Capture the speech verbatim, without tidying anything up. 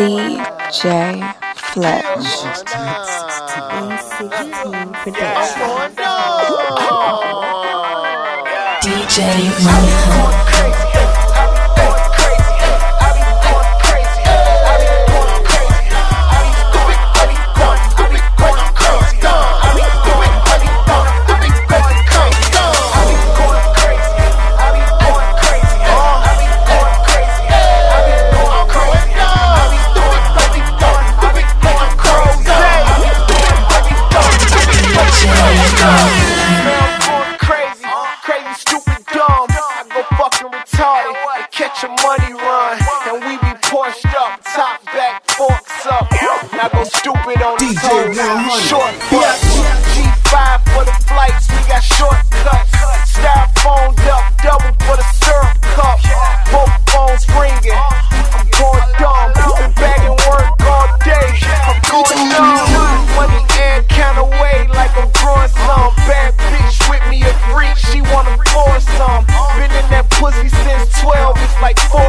D J Fletch. one sixteen Production. D J Money. Catch a money run, and we be pushed up, top back, forks up. Now go stupid on the toes, short butt. G five for the flights, we got shortcuts. Styrofoam up, double for the syrup cup. Both phones ringing, I'm going dumb. Been bagging work all day, I'm going dumb. Money and count away like I'm growing some. Bad bitch with me a freak, she wanna force some. Been in that pussy since twelve, it's like four